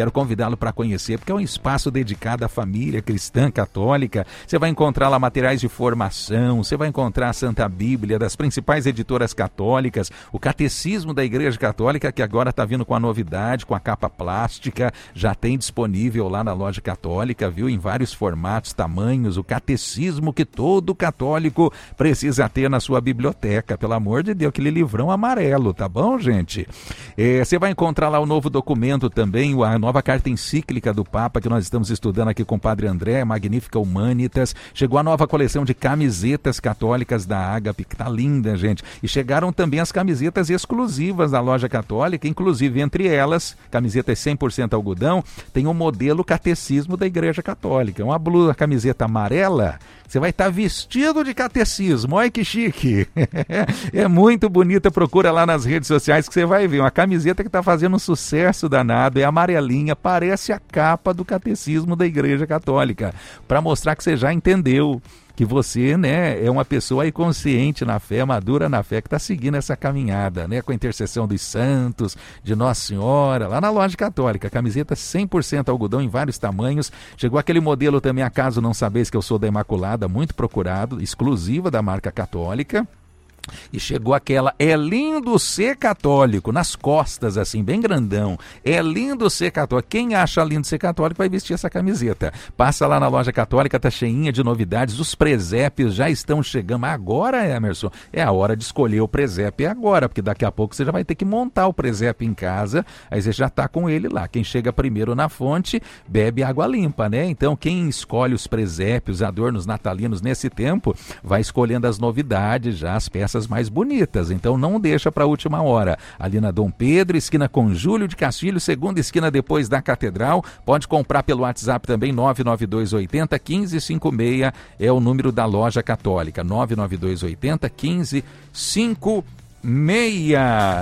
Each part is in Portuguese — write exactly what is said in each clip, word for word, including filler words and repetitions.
Quero convidá-lo para conhecer, porque é um espaço dedicado à família cristã católica. Você vai encontrar lá materiais de formação, você vai encontrar a Santa Bíblia das principais editoras católicas, o Catecismo da Igreja Católica, que agora está vindo com a novidade, com a capa plástica, já tem disponível lá na loja católica, viu? Em vários formatos, tamanhos, o Catecismo que todo católico precisa ter na sua biblioteca, pelo amor de Deus, aquele livrão amarelo, tá bom, gente? É, você vai encontrar lá o novo documento também, a nova carta encíclica do Papa, que nós estamos estudando aqui com o Padre André, Magnífica Humanitas. Chegou a nova coleção de camisetas católicas da Ágape, que tá linda, gente. E chegaram também as camisetas exclusivas da loja católica, inclusive entre elas, camisetas cem por cento algodão, tem um modelo Catecismo da Igreja Católica. Uma blusa, camiseta amarela, você vai estar vestido de catecismo. Olha que chique. É muito bonita, procura lá nas redes sociais que você vai ver. Uma camiseta que está fazendo um sucesso danado, é amarelinha, parece a capa do Catecismo da Igreja Católica, para mostrar que você já entendeu que você, né, é uma pessoa aí consciente na fé, madura na fé, que está seguindo essa caminhada, né, com a intercessão dos santos, de Nossa Senhora, lá na loja católica. Camiseta cem por cento algodão em vários tamanhos. Chegou aquele modelo também, acaso não sabeis que eu sou da Imaculada, muito procurado, exclusiva da marca católica. E chegou aquela, é lindo ser católico, nas costas assim, bem grandão. É lindo ser católico. Quem acha lindo ser católico vai vestir essa camiseta. Passa lá na loja católica, tá cheinha de novidades. Os presépios já estão chegando. Agora, Emerson, é a hora de escolher o presépio, é agora, porque daqui a pouco você já vai ter que montar o presépio em casa. Aí você já tá com ele lá. Quem chega primeiro na fonte, bebe água limpa, né? Então quem escolhe os presépios, adornos natalinos nesse tempo, vai escolhendo as novidades já, as peças mais bonitas, então não deixa para a última hora. Ali na Dom Pedro, esquina com Júlio de Castilho, segunda esquina depois da Catedral. Pode comprar pelo WhatsApp também, nove nove dois oito zero, um cinco cinco seis é o número da loja católica, nove nove dois oito zero, um cinco cinco seis.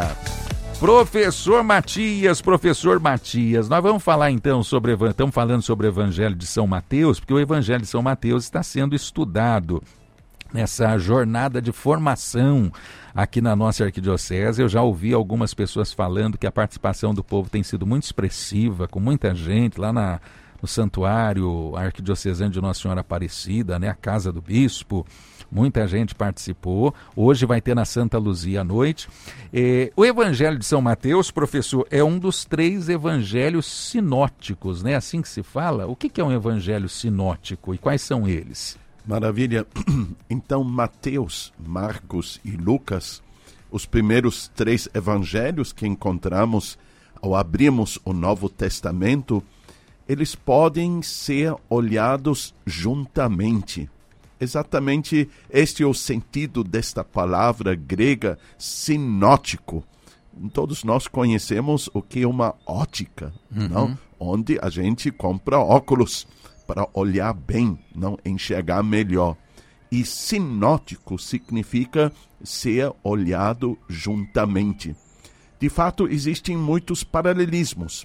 Professor Matias, professor Matias, nós vamos falar então sobre, estamos falando sobre o Evangelho de São Mateus, porque o Evangelho de São Mateus está sendo estudado nessa jornada de formação aqui na nossa arquidiocese. Eu já ouvi algumas pessoas falando que a participação do povo tem sido muito expressiva, com muita gente lá na, no santuário arquidiocesano de Nossa Senhora Aparecida, né, a casa do bispo. Muita gente participou. Hoje vai ter na Santa Luzia à noite. Eh, o Evangelho de São Mateus, professor, é um dos três evangelhos sinóticos, né? Assim que se fala. O que que é um evangelho sinótico e quais são eles? Maravilha. Então, Mateus, Marcos e Lucas, os primeiros três evangelhos que encontramos ao abrirmos o Novo Testamento, eles podem ser olhados juntamente. Exatamente este é o sentido desta palavra grega sinótico. Todos nós conhecemos o que é uma ótica, uhum. não? Onde a gente compra óculos para olhar bem, não enxergar melhor. E sinótico significa ser olhado juntamente. De fato, existem muitos paralelismos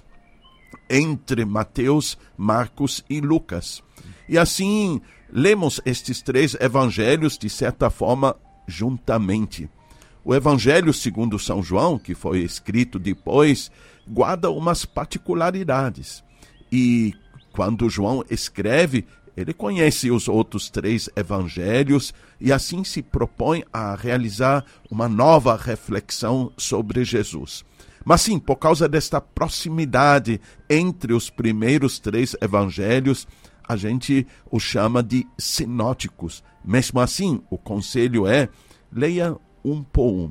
entre Mateus, Marcos e Lucas. E assim, lemos estes três evangelhos, de certa forma, juntamente. O Evangelho segundo São João, que foi escrito depois, guarda umas particularidades. E quando João escreve, ele conhece os outros três evangelhos e assim se propõe a realizar uma nova reflexão sobre Jesus. Mas sim, por causa desta proximidade entre os primeiros três evangelhos, a gente os chama de sinóticos. Mesmo assim, o conselho é, leia um por um.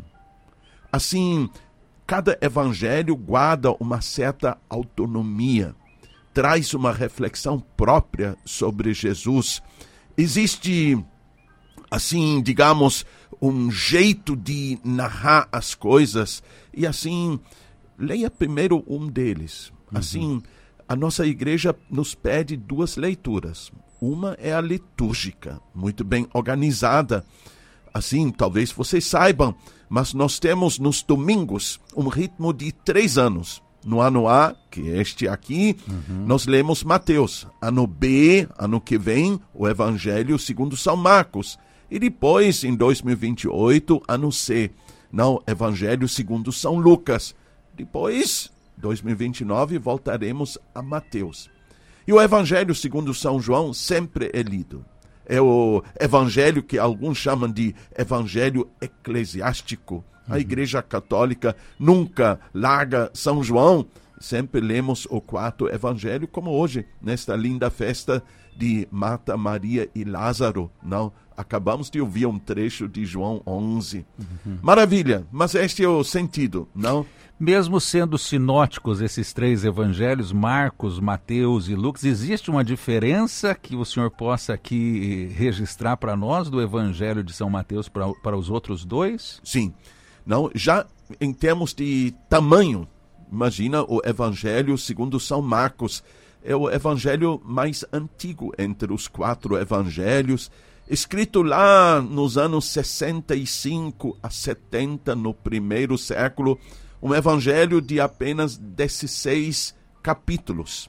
Assim, cada evangelho guarda uma certa autonomia, traz uma reflexão própria sobre Jesus. Existe, assim, digamos, um jeito de narrar as coisas. E assim, leia primeiro um deles. Uhum. Assim, a nossa igreja nos pede duas leituras. Uma é a litúrgica, muito bem organizada. Assim, talvez vocês saibam, mas nós temos nos domingos um ritmo de três anos. No ano A, que é este aqui, uhum. nós lemos Mateus. Ano B, ano que vem, o Evangelho segundo São Marcos. E depois, em dois mil e vinte e oito, ano C, não, Evangelho segundo São Lucas. Depois, dois mil e vinte e nove voltaremos a Mateus. E o Evangelho segundo São João sempre é lido. É o evangelho que alguns chamam de evangelho eclesiástico. A Igreja Católica nunca larga São João. Sempre lemos o quarto evangelho, como hoje, nesta linda festa de Marta, Maria e Lázaro. Não, acabamos de ouvir um trecho de João onze. Uhum. Maravilha, mas este é o sentido, não? Mesmo sendo sinóticos esses três evangelhos, Marcos, Mateus e Lucas, existe uma diferença que o senhor possa aqui registrar para nós do evangelho de São Mateus para, para os outros dois? Sim. Não, já em termos de tamanho, imagina o evangelho segundo São Marcos. É o evangelho mais antigo entre os quatro evangelhos, escrito lá nos anos sessenta e cinco a setenta, no primeiro século, um evangelho de apenas dezesseis capítulos.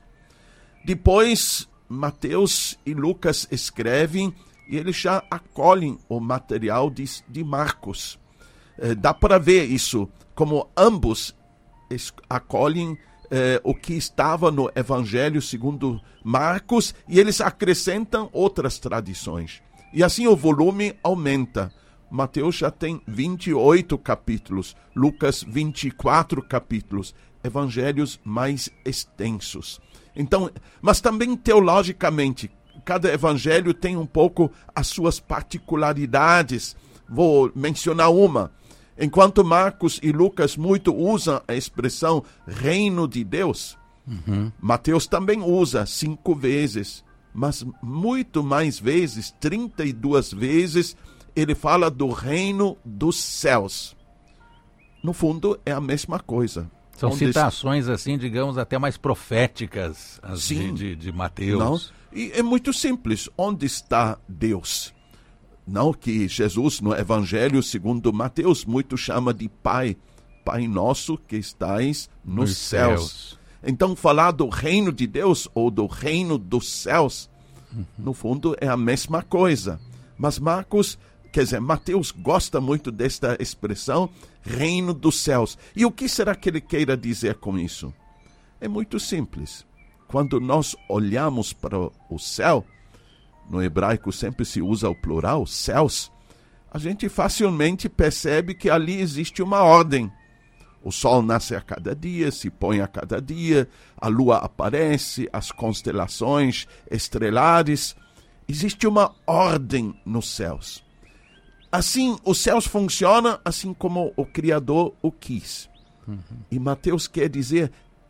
Depois, Mateus e Lucas escrevem e eles já acolhem o material de, de Marcos. Eh, dá para ver isso, como ambos es, acolhem eh, o que estava no evangelho segundo Marcos e eles acrescentam outras tradições. E assim o volume aumenta. Mateus já tem vinte e oito capítulos, Lucas vinte e quatro capítulos, evangelhos mais extensos. Então, mas também teologicamente, cada evangelho tem um pouco as suas particularidades. Vou mencionar uma. Enquanto Marcos e Lucas muito usam a expressão reino de Deus, uhum. Mateus também usa cinco vezes, mas muito mais vezes, trinta e duas vezes, ele fala do reino dos céus. No fundo, é a mesma coisa. São Onde citações, assim, digamos, até mais proféticas as Sim, de, de, de Mateus. Não? E é muito simples. Onde está Deus? Não que Jesus, no Evangelho segundo Mateus, muito chama de Pai. Pai nosso que estais nos, nos céus. céus. Então, falar do reino de Deus ou do reino dos céus, uhum. no fundo, é a mesma coisa. Mas Marcos... Quer dizer, Mateus gosta muito desta expressão, reino dos céus. E o que será que ele queira dizer com isso? É muito simples. Quando nós olhamos para o céu, no hebraico sempre se usa o plural, céus, a gente facilmente percebe que ali existe uma ordem. O sol nasce a cada dia, se põe a cada dia, a lua aparece, as constelações estrelares. Existe uma ordem nos céus. Assim, os céus funcionam assim como o Criador o quis. Uhum. E Mateus quer dizer,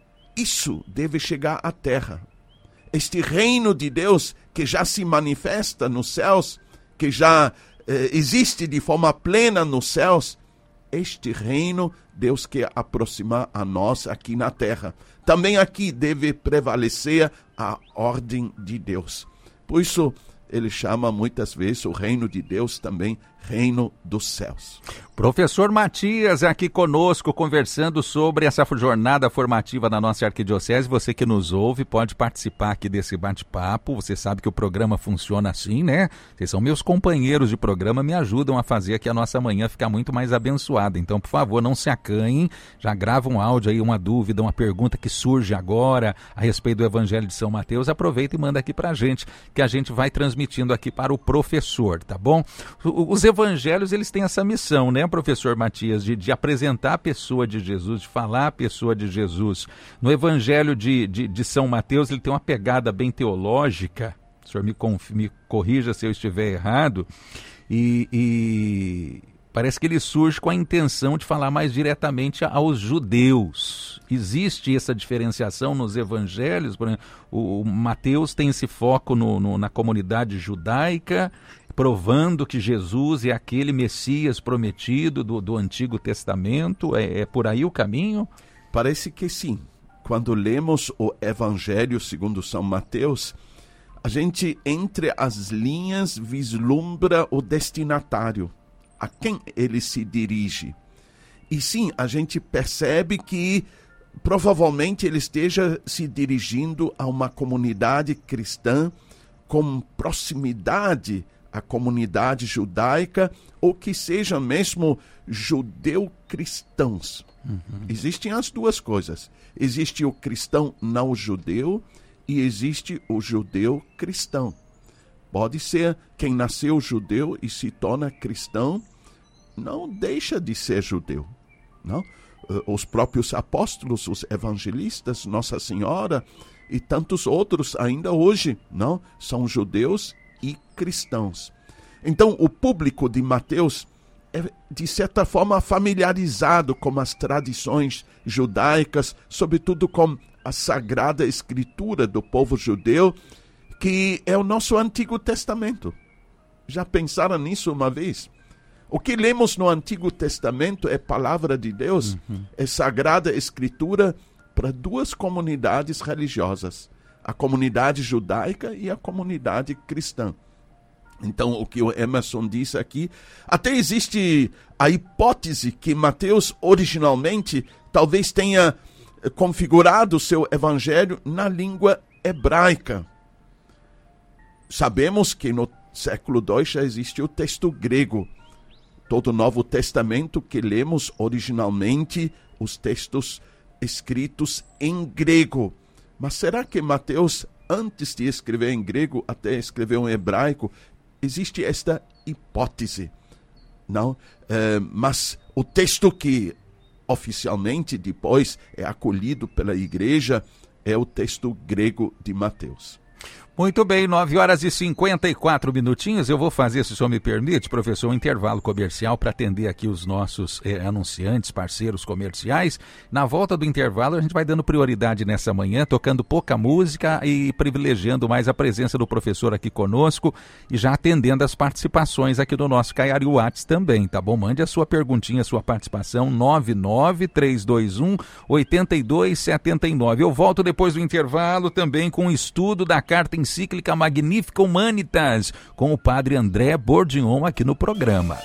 isso deve chegar à terra. Este reino de Deus que já se manifesta nos céus, que já eh, existe de forma plena nos céus, este reino Deus quer aproximar a nós aqui na terra. Também aqui deve prevalecer a ordem de Deus. Por isso, ele chama muitas vezes o reino de Deus também reino dos céus. Professor Matias aqui conosco, conversando sobre essa jornada formativa na nossa arquidiocese. Você que nos ouve pode participar aqui desse bate-papo. Você sabe que o programa funciona assim, né? Vocês são meus companheiros de programa, me ajudam a fazer aqui a nossa manhã ficar muito mais abençoada. Então, por favor, não se acanhem. Já grava um áudio aí, uma dúvida, uma pergunta que surge agora a respeito do Evangelho de São Mateus. Aproveita e manda aqui pra gente, que a gente vai transmitindo aqui para o professor, tá bom? Os evangelhos, eles têm essa missão, né, professor Matias, de, de apresentar a pessoa de Jesus, de falar a pessoa de Jesus. No Evangelho de, de, de São Mateus, ele tem uma pegada bem teológica, o senhor me, conf, me corrija se eu estiver errado, e, e parece que ele surge com a intenção de falar mais diretamente aos judeus. Existe essa diferenciação nos evangelhos? Por exemplo, o, o Mateus tem esse foco no, no, na comunidade judaica, provando que Jesus é aquele Messias prometido do, do Antigo Testamento. É, é por aí o caminho? Parece que sim. Quando lemos o Evangelho segundo São Mateus, a gente, entre as linhas, vislumbra o destinatário, a quem ele se dirige. E sim, a gente percebe que provavelmente ele esteja se dirigindo a uma comunidade cristã com proximidade a comunidade judaica, ou que sejam mesmo judeu-cristãos. Uhum. Existem as duas coisas. Existe o cristão não judeu e existe o judeu cristão. Pode ser quem nasceu judeu e se torna cristão, não deixa de ser judeu. Não? Os próprios apóstolos, os evangelistas, Nossa Senhora e tantos outros ainda hoje, não, são judeus e cristãos. Então, o público de Mateus é, de certa forma, familiarizado com as tradições judaicas, sobretudo com a Sagrada Escritura do povo judeu, que é o nosso Antigo Testamento. Já pensaram nisso uma vez? O que lemos no Antigo Testamento é palavra de Deus, uhum. é Sagrada Escritura para duas comunidades religiosas, a comunidade judaica e a comunidade cristã. Então, o que o Emerson disse aqui, até existe a hipótese que Mateus originalmente talvez tenha configurado o seu evangelho na língua hebraica. Sabemos que no século dois já existe o texto grego. Todo o Novo Testamento que lemos originalmente, os textos escritos em grego. Mas será que Mateus, antes de escrever em grego, até escreveu em hebraico? Existe esta hipótese, não? É, mas o texto que oficialmente depois é acolhido pela igreja é o texto grego de Mateus. Muito bem, nove horas e cinquenta e quatro minutinhos. Eu vou fazer, se o senhor me permite, professor, um intervalo comercial para atender aqui os nossos eh, anunciantes, parceiros comerciais. Na volta do intervalo, a gente vai dando prioridade nessa manhã, tocando pouca música e privilegiando mais a presença do professor aqui conosco e já atendendo as participações aqui do nosso Caiari Watts também, tá bom? Mande a sua perguntinha, a sua participação, nove nove três dois um oito dois sete nove. Eu volto depois do intervalo também com o estudo da carta encíclica Magnifica Humanitas, com o padre André Bordignon aqui no programa.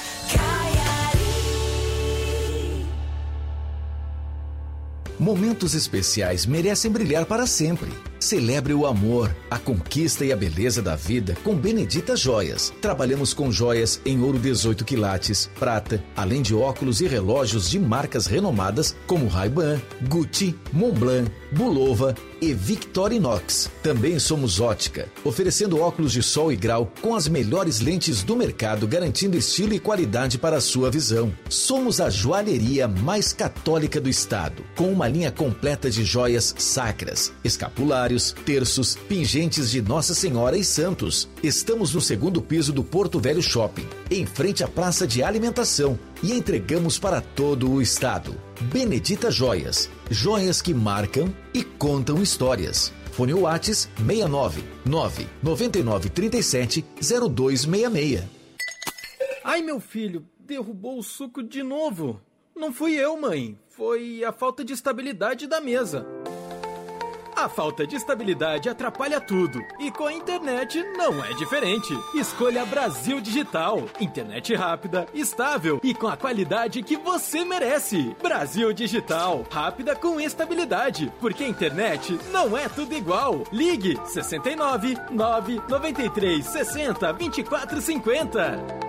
Momentos especiais merecem brilhar para sempre. Celebre o amor, a conquista e a beleza da vida com Benedita Joias. Trabalhamos com joias em ouro dezoito quilates, prata, além de óculos e relógios de marcas renomadas como Ray-Ban, Gucci, Montblanc, Bulova e Victorinox. Também somos ótica, oferecendo óculos de sol e grau com as melhores lentes do mercado, garantindo estilo e qualidade para a sua visão. Somos a joalheria mais católica do estado, com uma linha completa de joias sacras, escapulários, terços, pingentes de Nossa Senhora e santos. Estamos no segundo piso do Porto Velho Shopping, em frente à praça de alimentação, e entregamos para todo o estado. Benedita Joias, joias que marcam e contam histórias. Fone Whats seis nove nove nove nove três sete zero dois seis seis. Ai, meu filho, derrubou o suco de novo. Não fui eu, mãe. Foi a falta de estabilidade da mesa. A falta de estabilidade atrapalha tudo. E com a internet não é diferente. Escolha Brasil Digital. Internet rápida, estável e com a qualidade que você merece. Brasil Digital. Rápida com estabilidade. Porque a internet não é tudo igual. Ligue seis nove nove nove três seis zero dois quatro cinco zero.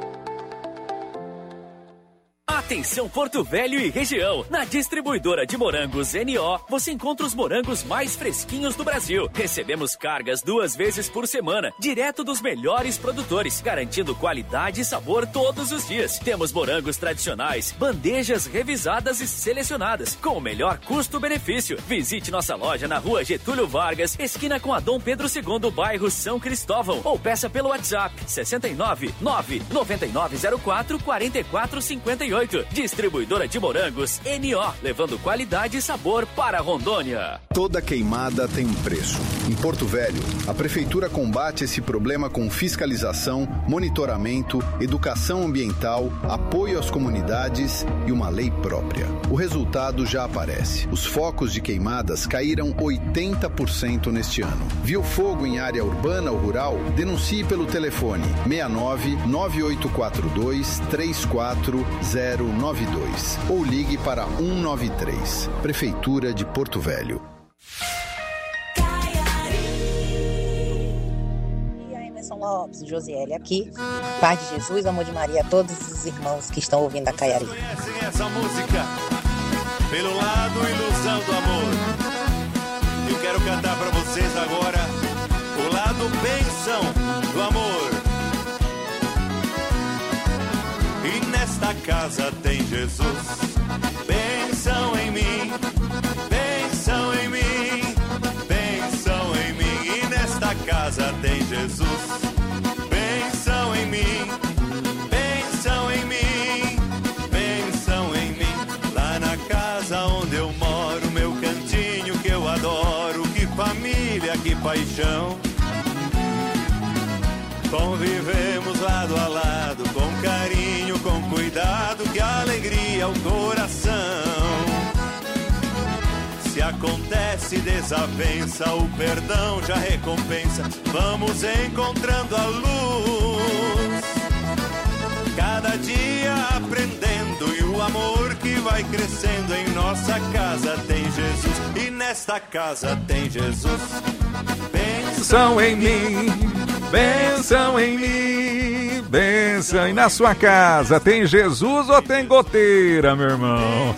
Atenção Porto Velho e região. Na distribuidora de morangos N O, você encontra os morangos mais fresquinhos do Brasil. Recebemos cargas duas vezes por semana, direto dos melhores produtores, garantindo qualidade e sabor todos os dias. Temos morangos tradicionais, bandejas revisadas e selecionadas, com o melhor custo-benefício. Visite nossa loja na rua Getúlio Vargas, esquina com a Dom Pedro segundo, bairro São Cristóvão, ou peça pelo WhatsApp seis nove nove nove nove zero quatro quatro quatro cinco oito. Distribuidora de morangos N O, levando qualidade e sabor para Rondônia. Toda queimada tem um preço. Em Porto Velho, a Prefeitura combate esse problema com fiscalização, monitoramento, educação ambiental, apoio às comunidades e uma lei própria. O resultado já aparece. Os focos de queimadas caíram oitenta por cento neste ano. Viu fogo em área urbana ou rural? Denuncie pelo telefone seis nove nove oito quatro dois três quatro zero nove dois ou ligue para um nove três. Prefeitura de Porto Velho. Lopes, Josiele aqui. Paz de Jesus, amor de Maria, a todos os irmãos que estão ouvindo a Caiari. Conhecem essa música pelo lado ilusão do amor. Eu quero cantar para vocês agora o lado bênção do amor. E nesta casa tem Jesus, bênção em mim, bênção em mim, bênção em mim. E nesta casa tem Jesus, bênção em mim, bênção em mim, bênção em mim. Lá na casa onde eu moro, meu cantinho que eu adoro, que família, que paixão. Convivemos lado a lado, com carinho, com cuidado, que alegria o coração. Se acontece desavença, o perdão já recompensa. Vamos encontrando a luz, cada dia aprendendo, e o amor que vai crescendo. Em nossa casa tem Jesus, e nesta casa tem Jesus. Bênção em mim, bênção em mim, bênção. E na sua casa tem Jesus ou tem goteira, meu irmão?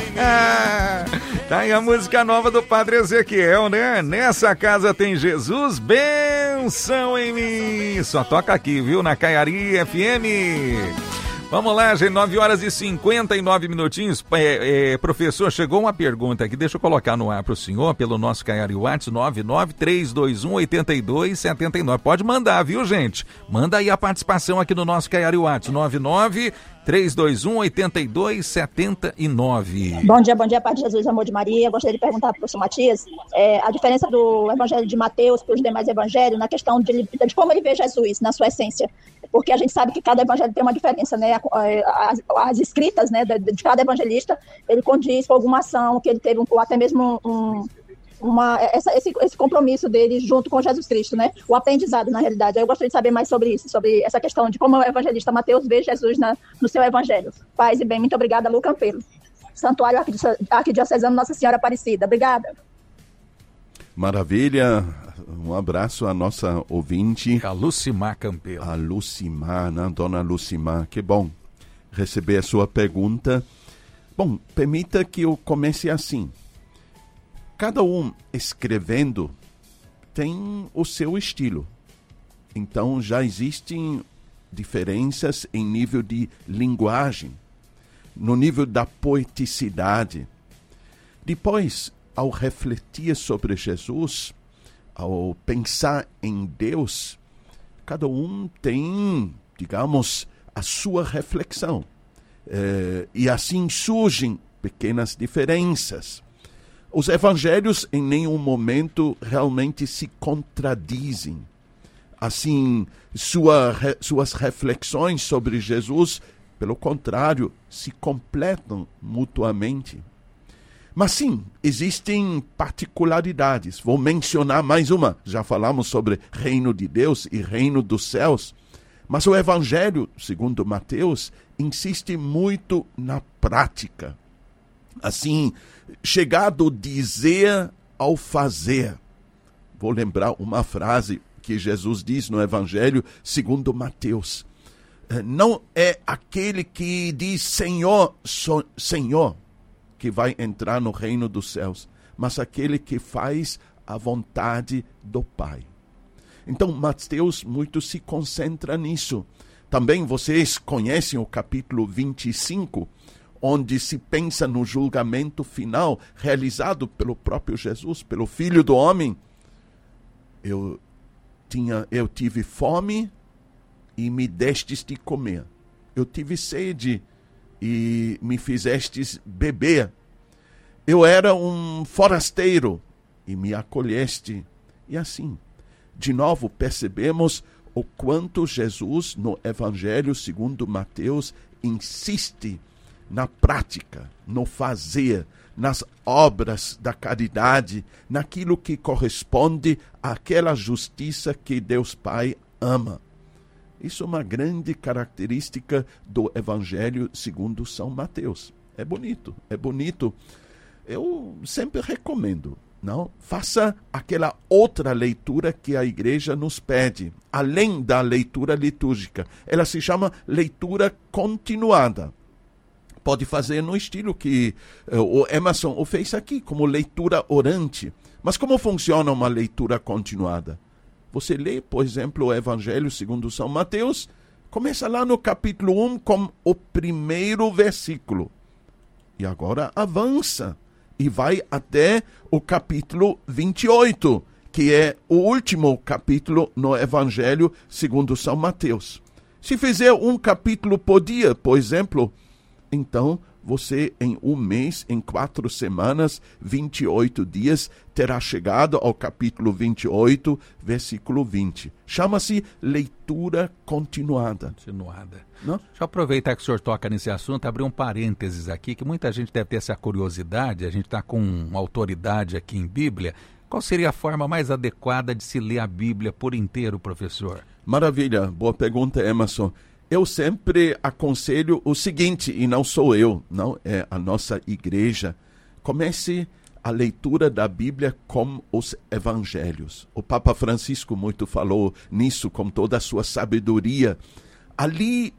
Tá aí a música nova do Padre Ezequiel, né? Nessa casa tem Jesus, bênção em mim. Só toca aqui, viu? Na Caiari F M. Vamos lá, gente, nove horas e cinquenta e nove minutinhos. É, é, professor, chegou uma pergunta aqui, deixa eu colocar no ar para o senhor, pelo nosso Caiari WhatsApp, nove nove três dois um oito dois sete nove. Pode mandar, viu, gente? Manda aí a participação aqui no nosso Caiari WhatsApp, nove nove três dois um oito dois sete nove. Bom dia, bom dia, Pai de Jesus, amor de Maria. Gostaria de perguntar para o professor Matias é, a diferença do evangelho de Mateus para os demais evangelhos na questão de, de como ele vê Jesus, na sua essência. Porque a gente sabe que cada evangelho tem uma diferença, né? As, as escritas, né, de, de cada evangelista, ele condiz com alguma ação que ele teve, ou até mesmo um, uma, essa, esse, esse compromisso dele junto com Jesus Cristo, né? O aprendizado, na realidade. Eu gostaria de saber mais sobre isso, sobre essa questão de como o evangelista Mateus vê Jesus na, no seu evangelho. Paz e bem, muito obrigada, Lu Campelo. Santuário Arquidiocesano Nossa Senhora Aparecida. Obrigada. Maravilha. Um abraço à nossa ouvinte. A Lucimar Campelo. A Lucimar, né? Dona Lucimar. Que bom receber a sua pergunta. Bom, permita que eu comece assim. Cada um escrevendo tem o seu estilo. Então já existem diferenças em nível de linguagem, no nível da poeticidade. Depois, ao refletir sobre Jesus, ao pensar em Deus, cada um tem, digamos, a sua reflexão. É, e assim surgem pequenas diferenças. Os evangelhos em nenhum momento realmente se contradizem. Assim, sua, re, suas reflexões sobre Jesus, pelo contrário, se completam mutuamente. Mas sim, existem particularidades. Vou mencionar mais uma. Já falamos sobre reino de Deus e reino dos céus. Mas o Evangelho, segundo Mateus, insiste muito na prática. Assim, chegar do dizer ao fazer. Vou lembrar uma frase que Jesus diz no Evangelho, segundo Mateus. Não é aquele que diz Senhor, so, Senhor, que vai entrar no reino dos céus, mas aquele que faz a vontade do Pai. Então, Mateus muito se concentra nisso. Também vocês conhecem o capítulo vinte e cinco, onde se pensa no julgamento final realizado pelo próprio Jesus, pelo Filho do Homem. Eu, tinha, eu tive fome e me destes de comer. Eu tive sede e me fizestes beber. Eu era um forasteiro e me acolheste. E assim, de novo, percebemos o quanto Jesus, no Evangelho segundo Mateus, insiste na prática, no fazer, nas obras da caridade, naquilo que corresponde àquela justiça que Deus Pai ama. Isso é uma grande característica do Evangelho segundo São Mateus. É bonito, é bonito. Eu sempre recomendo, Não? Faça aquela outra leitura que a igreja nos pede, além da leitura litúrgica. Ela se chama leitura continuada. Pode fazer no estilo que uh, o Emerson o fez aqui, como leitura orante. Mas como funciona uma leitura continuada? Você lê, por exemplo, o Evangelho segundo São Mateus, começa lá no capítulo um com o primeiro versículo. E agora avança. E vai até o capítulo vinte e oito, que é o último capítulo no Evangelho segundo São Mateus. Se fizer um capítulo por dia, por exemplo, então você em um mês, em quatro semanas, vinte e oito dias, terá chegado ao capítulo vinte e oito, versículo vinte. Chama-se leitura continuada. Continuada. Não? Deixa eu aproveitar que o senhor toca nesse assunto, abrir um parênteses aqui, que muita gente deve ter essa curiosidade, a gente está com autoridade aqui em Bíblia. Qual seria a forma mais adequada de se ler a Bíblia por inteiro, professor? Maravilha, boa pergunta, Emerson. Eu sempre aconselho o seguinte, e não sou eu, não é a nossa igreja. Comece a leitura da Bíblia com os evangelhos. O Papa Francisco muito falou nisso com toda a sua sabedoria. Ali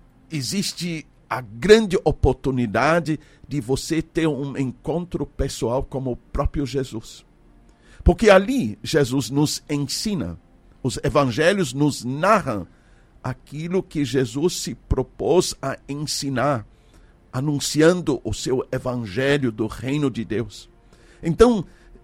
existe a grande oportunidade de você ter um encontro pessoal com o próprio Jesus. Porque ali Jesus nos ensina, os evangelhos nos narram aquilo que Jesus se propôs a ensinar, anunciando o seu evangelho do reino de Deus. Então,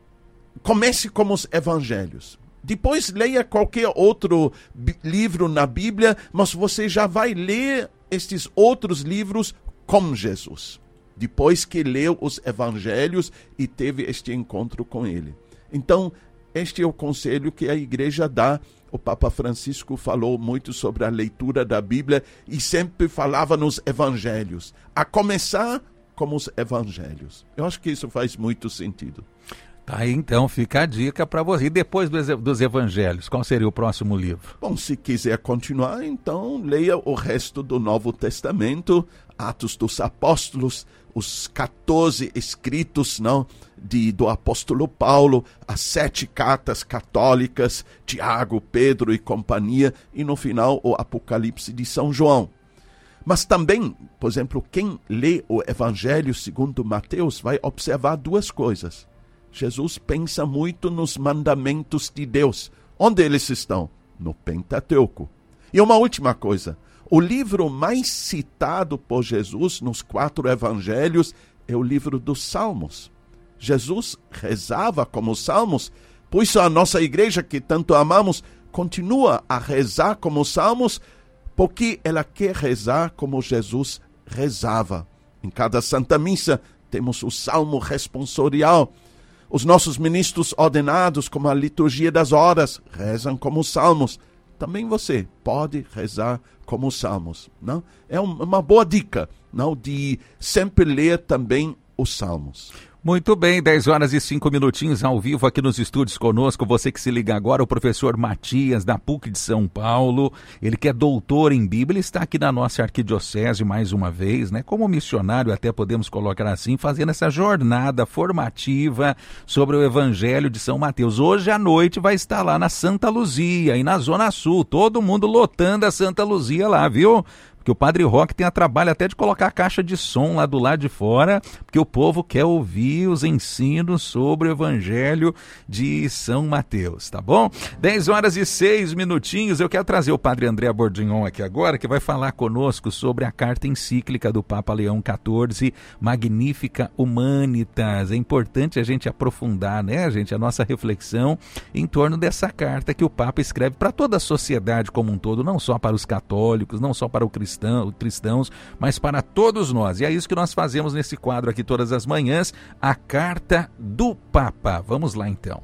comece com os evangelhos. Depois leia qualquer outro livro na Bíblia, mas você já vai ler estes outros livros com Jesus. Depois que leu os evangelhos e teve este encontro com ele. Então, este é o conselho que a igreja dá. O Papa Francisco falou muito sobre a leitura da Bíblia e sempre falava nos evangelhos. A começar com os evangelhos. Eu acho que isso faz muito sentido. Tá aí, então, fica a dica para você. E depois dos evangelhos, qual seria o próximo livro? Bom, se quiser continuar, então leia o resto do Novo Testamento, Atos dos Apóstolos, os quatorze escritos não, de, do apóstolo Paulo, as sete cartas católicas, Tiago, Pedro e companhia, e no final o Apocalipse de São João. Mas também, por exemplo, quem lê o Evangelho segundo Mateus vai observar duas coisas. Jesus pensa muito nos mandamentos de Deus. Onde eles estão? No Pentateuco. E uma última coisa. O livro mais citado por Jesus nos quatro evangelhos é o livro dos Salmos. Jesus rezava como os Salmos, por isso a nossa igreja, que tanto amamos, continua a rezar como os Salmos, porque ela quer rezar como Jesus rezava. Em cada Santa Missa temos o Salmo responsorial. Os nossos ministros ordenados, como a liturgia das horas, rezam como os Salmos. Também você pode rezar como os Salmos. Não? É uma boa dica, não? De sempre ler também os Salmos. Muito bem, dez horas e cinco minutinhos ao vivo aqui nos estúdios conosco. Você que se liga agora, o professor Matias, da P U C de São Paulo. Ele que é doutor em Bíblia, está aqui na nossa arquidiocese mais uma vez, né? Como missionário, até podemos colocar assim, fazendo essa jornada formativa sobre o Evangelho de São Mateus. Hoje à noite vai estar lá na Santa Luzia e na Zona Sul. Todo mundo lotando a Santa Luzia lá, viu? Porque o Padre Roque tem a trabalho até de colocar a caixa de som lá do lado de fora, porque o povo quer ouvir os ensinos sobre o Evangelho de São Mateus, tá bom? dez horas e seis minutinhos, eu quero trazer o Padre André Bordignon aqui agora, que vai falar conosco sobre a carta encíclica do Papa Leão quatorze, Magnificat Humanitas. É importante a gente aprofundar, né, gente, a nossa reflexão em torno dessa carta que o Papa escreve para toda a sociedade como um todo, não só para os católicos, não só para o cristão, cristãos, mas para todos nós. E é isso que nós fazemos nesse quadro aqui todas as manhãs, a Carta do Papa. Vamos lá então.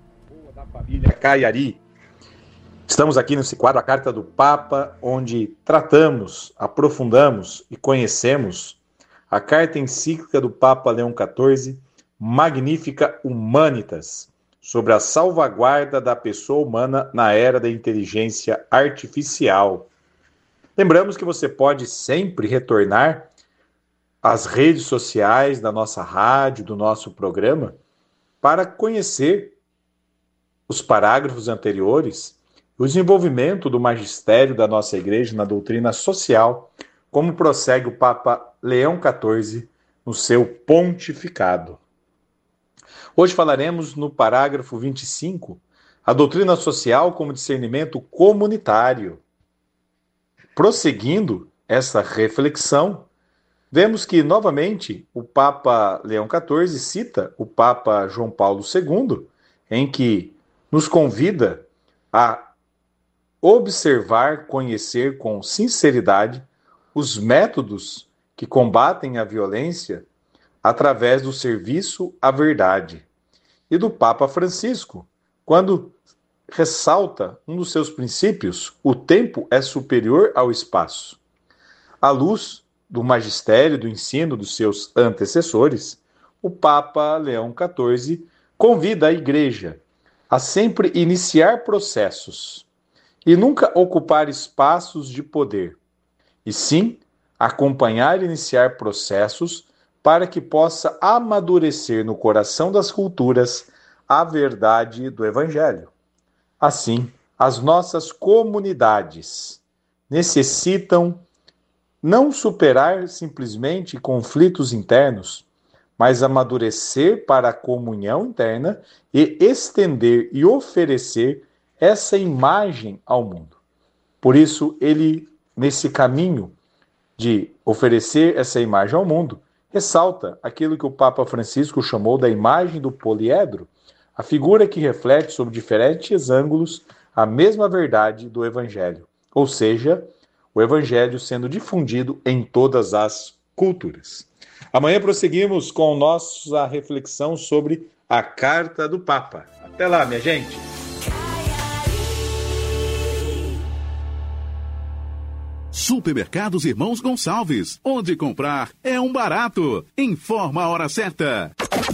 Da família Caiari. Estamos aqui nesse quadro, a Carta do Papa, onde tratamos, aprofundamos e conhecemos a carta encíclica do Papa Leão quatorze, Magnificat Humanitas, sobre a salvaguarda da pessoa humana na era da inteligência artificial. Lembramos que você pode sempre retornar às redes sociais da nossa rádio, do nosso programa, para conhecer os parágrafos anteriores, o desenvolvimento do magistério da nossa igreja na doutrina social, como prossegue o Papa Leão quatorze no seu pontificado. Hoje falaremos no parágrafo vinte e cinco, a doutrina social como discernimento comunitário. Prosseguindo essa reflexão, vemos que, novamente, o Papa Leão quatorze cita o Papa João Paulo segundo, em que nos convida a observar, conhecer com sinceridade os métodos que combatem a violência através do serviço à verdade. E do Papa Francisco, quando ressalta um dos seus princípios: o tempo é superior ao espaço. À luz do magistério, do ensino dos seus antecessores, o Papa Leão quatorze convida a Igreja a sempre iniciar processos e nunca ocupar espaços de poder, e sim acompanhar e iniciar processos para que possa amadurecer no coração das culturas a verdade do Evangelho. Assim, as nossas comunidades necessitam não superar simplesmente conflitos internos, mas amadurecer para a comunhão interna e estender e oferecer essa imagem ao mundo. Por isso, ele, nesse caminho de oferecer essa imagem ao mundo, ressalta aquilo que o Papa Francisco chamou da imagem do poliedro, a figura que reflete sob diferentes ângulos a mesma verdade do Evangelho, ou seja, o Evangelho sendo difundido em todas as culturas. Amanhã prosseguimos com nossa reflexão sobre a Carta do Papa. Até lá, minha gente! Supermercados Irmãos Gonçalves, onde comprar é um barato. Informa a hora certa.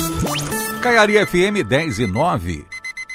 Caiari F M dez e nove.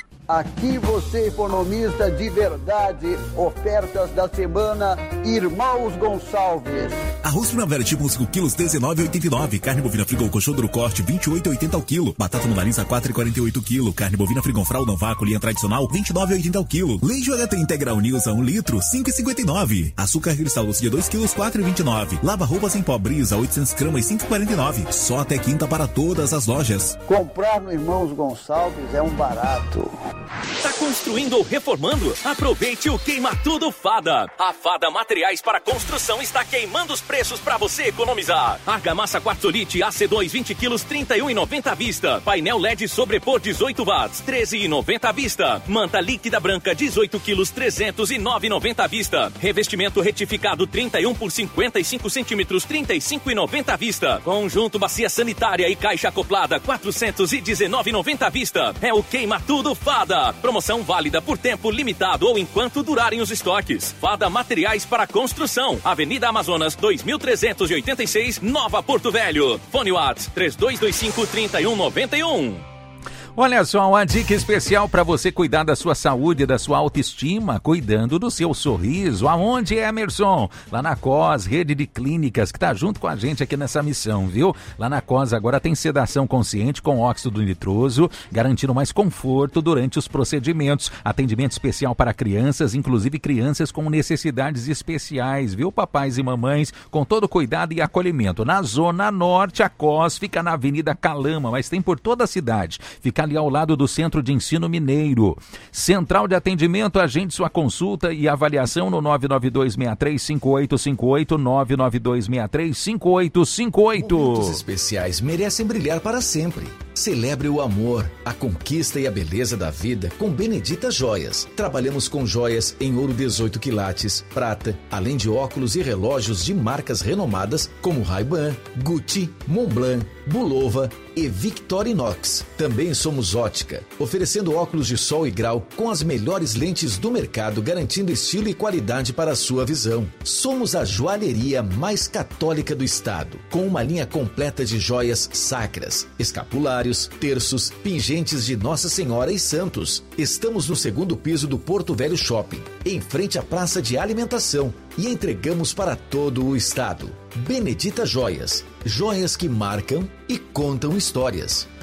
Aqui você economiza de verdade. Ofertas da semana Irmãos Gonçalves. Arroz primavera tipo cinco quilos, dezenove reais e oitenta e nove. Carne bovina frigon colchão duro corte, vinte e oito reais e oitenta ao quilo. Batata monalisa, quatro reais e quarenta e oito ao quilo. Carne bovina frigon fralda vácuo, linha tradicional, vinte e nove reais e oitenta ao quilo. Leite H T integral Nilza, um litro, cinco reais e cinquenta e nove. Açúcar cristal doce de dois quilos, quatro reais e vinte e nove. Lava roupas em pó Brisa, oitocentos gramas, cinco reais e quarenta e nove. Só até quinta para todas as lojas. Comprar no Irmãos Gonçalves é um barato. Tá construindo ou reformando? Aproveite o Queima Tudo Fada. A Fada Materiais para Construção está queimando os preços para você economizar. Argamassa Quartzolite A C dois, vinte quilos, trinta e um reais e noventa à vista. Painel L E D sobrepor dezoito watts, treze reais e noventa à vista. Manta líquida branca dezoito quilos, trezentos e nove reais e noventa à vista. Revestimento retificado trinta e um por cinquenta e cinco centímetros, trinta e cinco reais e noventa à vista. Conjunto bacia sanitária e caixa acoplada, quatrocentos e dezenove reais e noventa à vista. É o Queima Tudo Fada. Promoção válida por tempo limitado ou enquanto durarem os estoques. Fada Materiais para Construção. Avenida Amazonas, dois mil trezentos e oitenta e seis, Nova Porto Velho. Fone WhatsApp três dois dois cinco, três um nove um. Olha só, uma dica especial para você cuidar da sua saúde, da sua autoestima, cuidando do seu sorriso. Aonde, Emerson? Lá na C O S, rede de clínicas, que está junto com a gente aqui nessa missão, viu? Lá na C O S agora tem sedação consciente com óxido nitroso, garantindo mais conforto durante os procedimentos. Atendimento especial para crianças, inclusive crianças com necessidades especiais, viu, papais e mamães? Com todo cuidado e acolhimento. Na Zona Norte, a C O S fica na Avenida Calama, mas tem por toda a cidade. Fica ali ao lado do Centro de Ensino Mineiro. Central de atendimento, agende sua consulta e avaliação no nove nove dois seis três cinco oito cinco oito, nove nove dois seis três cinco oito cinco oito. Momentos especiais merecem brilhar para sempre. Celebre o amor, a conquista e a beleza da vida com Benedita Joias. Trabalhamos com joias em ouro dezoito quilates, prata, além de óculos e relógios de marcas renomadas como Ray-Ban, Gucci, Montblanc, Bulova e Victorinox. Também somos ótica, oferecendo óculos de sol e grau com as melhores lentes do mercado, garantindo estilo e qualidade para a sua visão. Somos a joalheria mais católica do estado, com uma linha completa de joias sacras, escapulários, terços, pingentes de Nossa Senhora e santos. Estamos no segundo piso do Porto Velho Shopping, em frente à praça de alimentação, e entregamos para todo o estado. Benedita Joias, joias que marcam e contam histórias.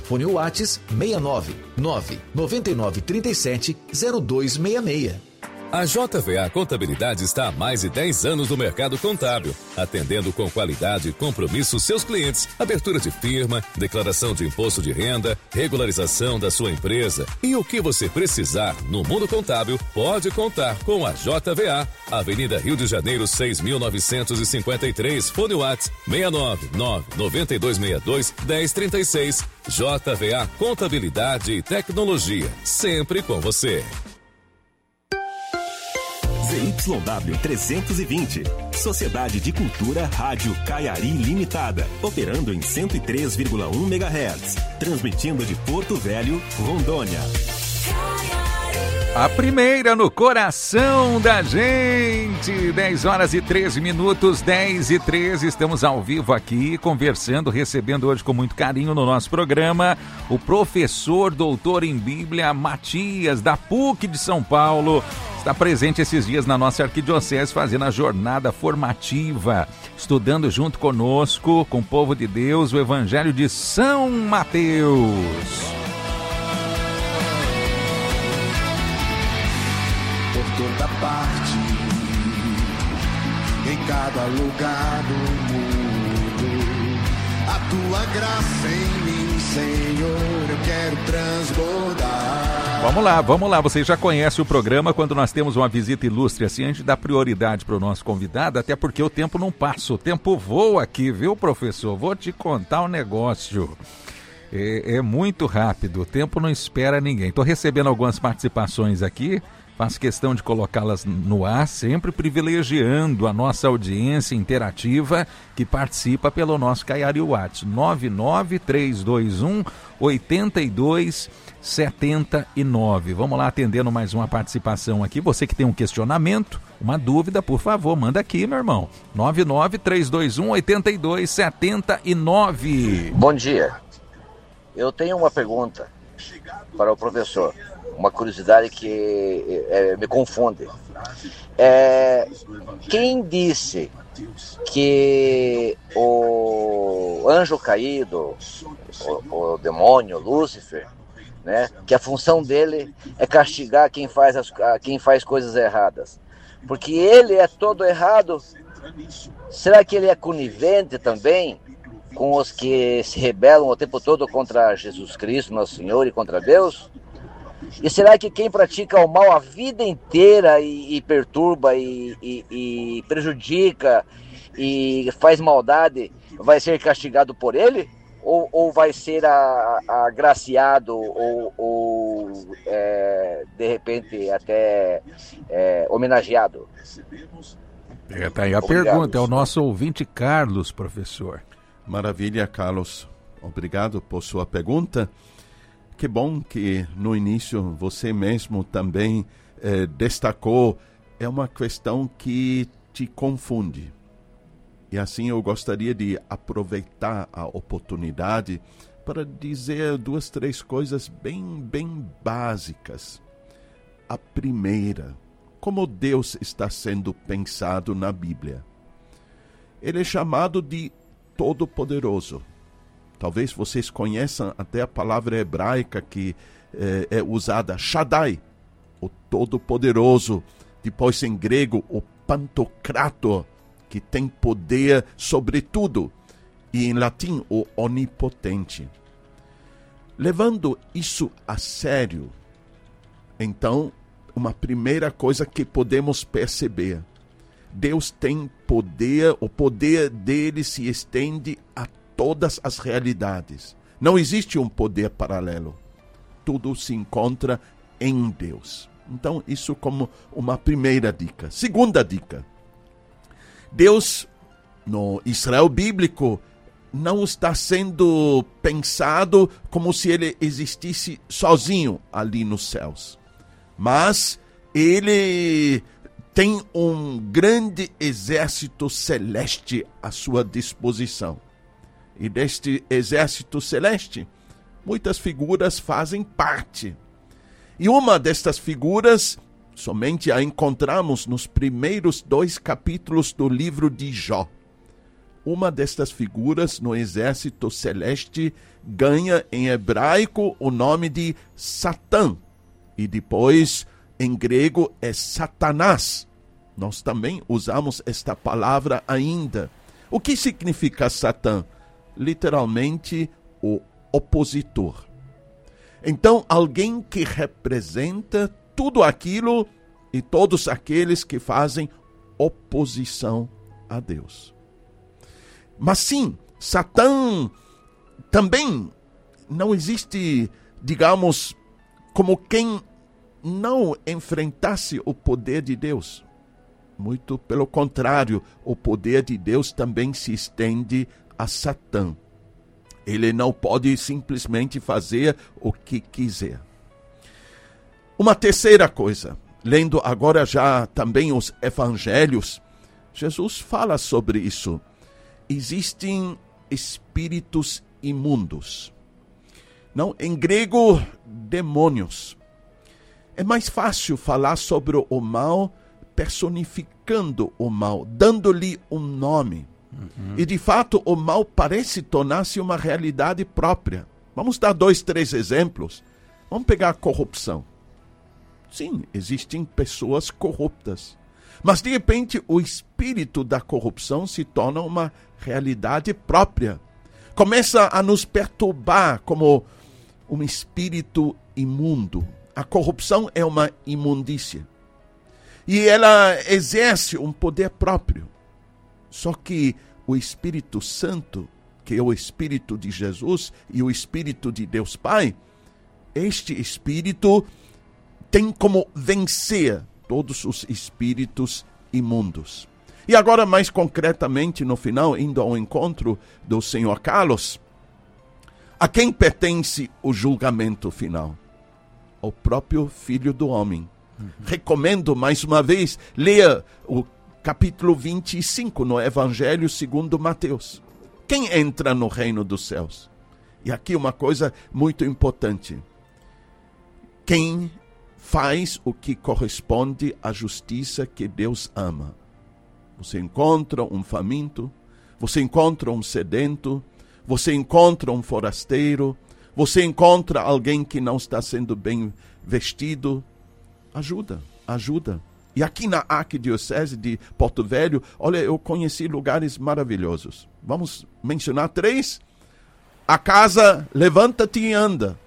Fone Whats seis nove nove nove nove três sete zero dois seis seis. A J V A Contabilidade está há mais de dez anos no mercado contábil, atendendo com qualidade e compromisso seus clientes. Abertura de firma, declaração de imposto de renda, regularização da sua empresa e o que você precisar no mundo contábil, pode contar com a J V A. Avenida Rio de Janeiro, seis mil novecentos e cinquenta e três, Fone Whats seis nove nove nove dois seis dois um zero três seis. J V A Contabilidade e Tecnologia, sempre com você. Z Y W trezentos e vinte, Sociedade de Cultura Rádio Caiari Limitada, operando em cento e três vírgula um megahertz, transmitindo de Porto Velho, Rondônia. A primeira no coração da gente, dez horas e treze minutos, dez e treze, estamos ao vivo aqui, conversando, recebendo hoje com muito carinho no nosso programa, o professor doutor em Bíblia, Matias, da P U C de São Paulo, está presente esses dias na nossa arquidiocese, fazendo a jornada formativa, estudando junto conosco, com o povo de Deus, o Evangelho de São Mateus. Toda parte, em cada lugar do mundo, a tua graça em mim, Senhor, eu quero transbordar. Vamos lá, vamos lá, vocês já conhecem o programa. Quando nós temos uma visita ilustre assim, a gente dá prioridade para o nosso convidado, até porque o tempo não passa, o tempo voa aqui, viu, professor? Vou te contar um negócio. É, é muito rápido, o tempo não espera ninguém. Estou recebendo algumas participações aqui, faço questão de colocá-las no ar, sempre privilegiando a nossa audiência interativa que participa pelo nosso Caiari Whats, nove nove três dois um oito dois sete nove. Vamos lá, atendendo mais uma participação aqui. Você que tem um questionamento, uma dúvida, por favor, manda aqui, meu irmão. nove nove três dois um oito dois sete nove. Bom dia. Eu tenho uma pergunta para o professor. Uma curiosidade que é, me confunde. É, quem disse que o anjo caído, o, o demônio, Lúcifer, né, que a função dele é castigar quem faz, as, quem faz coisas erradas? Porque ele é todo errado. Será que ele é conivente também com os que se rebelam o tempo todo contra Jesus Cristo, nosso Senhor, e contra Deus? E será que quem pratica o mal a vida inteira e, e perturba e, e, e prejudica e faz maldade vai ser castigado por ele? Ou, ou vai ser a, a, agraciado ou, ou é, de repente até é, homenageado? É, tá aí a Obrigado. Pergunta, é o nosso ouvinte Carlos, professor. Maravilha, Carlos. Obrigado por sua pergunta. Que bom que no início você mesmo também eh, destacou, é uma questão que te confunde. E assim eu gostaria de aproveitar a oportunidade para dizer duas, três coisas bem, bem básicas. A primeira, como Deus está sendo pensado na Bíblia. Ele é chamado de Todo-Poderoso. Talvez vocês conheçam até a palavra hebraica que eh, é usada, Shaddai, o Todo-Poderoso. Depois em grego, o Pantocrator, que tem poder sobre tudo. E em latim, o Onipotente. Levando isso a sério, então, uma primeira coisa que podemos perceber. Deus tem poder, o poder dele se estende a todas as realidades. Não existe um poder paralelo. Tudo se encontra em Deus. Então, isso como uma primeira dica. Segunda dica. Deus, no Israel bíblico, não está sendo pensado como se ele existisse sozinho ali nos céus. Mas ele tem um grande exército celeste à sua disposição. E deste exército celeste, muitas figuras fazem parte. E uma destas figuras, somente a encontramos nos primeiros dois capítulos do livro de Jó. uma destas figuras no exército celeste ganha em hebraico o nome de Satã. E depois, em grego, é Satanás. Nós também usamos esta palavra ainda. O que significa Satã? Literalmente, o opositor. Então, alguém que representa tudo aquilo e todos aqueles que fazem oposição a Deus. Mas sim, Satã também não existe, digamos, como quem não enfrentasse o poder de Deus. Muito pelo contrário, o poder de Deus também se estende a Satã. Ele não pode simplesmente fazer o que quiser. Uma terceira coisa, lendo agora já também os evangelhos, Jesus fala sobre isso. Existem espíritos imundos. Não, em grego, demônios. É mais fácil falar sobre o mal personificando o mal, dando-lhe um nome. Uhum. E de fato o mal parece tornar-se uma realidade própria. Vamos dar dois, três exemplos. Vamos pegar a corrupção. Sim, existem pessoas corruptas. Mas de repente o espírito da corrupção se torna uma realidade própria. Começa a nos perturbar como um espírito imundo. A corrupção é uma imundícia. E ela exerce um poder próprio. Só que o Espírito Santo, que é o Espírito de Jesus e o Espírito de Deus Pai, este Espírito tem como vencer todos os espíritos imundos. E agora, mais concretamente, no final, indo ao encontro do senhor Carlos, a quem pertence o julgamento final? Ao próprio Filho do Homem. Uhum. Recomendo, mais uma vez, leia o capítulo vinte e cinco no Evangelho segundo Mateus. Quem entra no reino dos céus? E aqui uma coisa muito importante. Quem faz o que corresponde à justiça que Deus ama. Você encontra um faminto, você encontra um sedento, você encontra um forasteiro, você encontra alguém que não está sendo bem vestido. Ajuda, ajuda. E aqui na Arquidiocese de Porto Velho, olha, eu conheci lugares maravilhosos. Vamos mencionar três? A casa Levanta-te e Anda.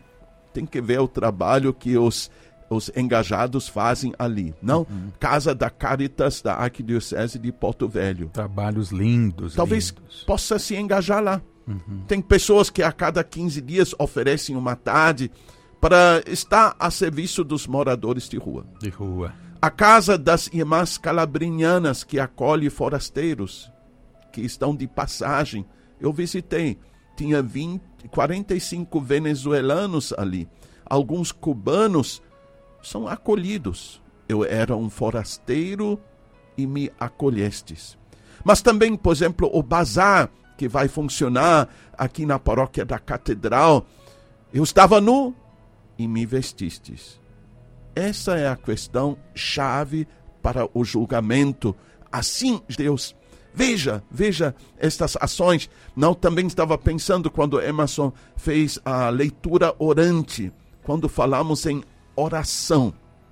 Tem que ver o trabalho que os, os engajados fazem ali. Não? Uhum. Casa da Caritas da Arquidiocese de Porto Velho. Trabalhos lindos. Talvez lindos. possa se engajar lá. Uhum. Tem pessoas que a cada quinze dias oferecem uma tarde para estar a serviço dos moradores de rua. De rua. A casa das irmãs calabrinianas, que acolhe forasteiros que estão de passagem. Eu visitei. Tinha vinte, quarenta e cinco venezuelanos ali. Alguns cubanos são acolhidos. Eu era um forasteiro e me acolhestes. Mas também, por exemplo, o bazar que vai funcionar aqui na paróquia da Catedral. Eu estava nu e me vestistes. Essa é a questão chave para o julgamento. Assim, Deus, veja, veja estas ações. Não, também estava pensando quando Emerson fez a leitura orante, quando falamos em oração.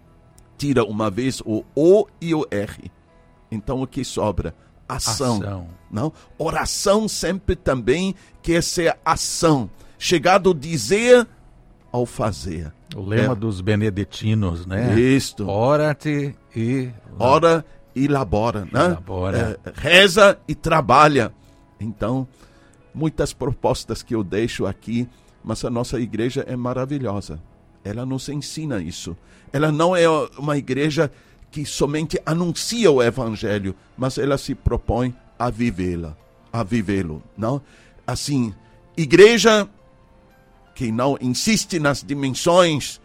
Tira uma vez o O e o R. Então o que sobra? Ação. ação. Não? Oração sempre também quer ser ação. Chegado dizer ao fazer. O lema é. dos beneditinos, né? Isto. Ora-te e... Ora e labora, né? Labora. É, reza e trabalha. Então, muitas propostas que eu deixo aqui, mas a nossa igreja é maravilhosa. Ela nos ensina isso. Ela não é uma igreja que somente anuncia o evangelho, mas ela se propõe a vivê-la, a vivê-lo, não? Assim, igreja que não insiste nas dimensões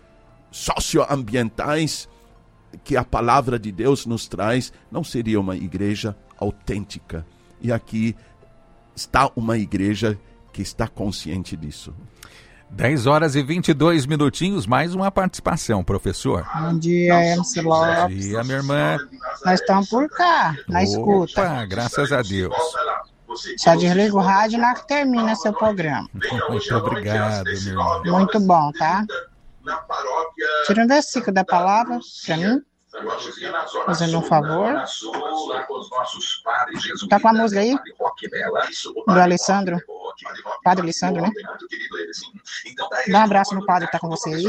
socioambientais que a palavra de Deus nos traz, não seria uma igreja autêntica. E aqui está uma igreja que está consciente disso. dez horas e vinte e dois minutinhos, mais uma participação, professor. Bom dia, M C Lopes. Bom dia, minha irmã. Nós estamos por cá, na Opa, escuta. graças a Deus. Só desliga o rádio na hora que termina seu programa. Muito obrigado, meu irmão. Muito bom, tá? Tira um versículo da palavra pra mim. Fazendo um favor. Tá com a música aí? Do Alessandro. Padre Alessandro, né? Dá um abraço no padre que tá com você aí.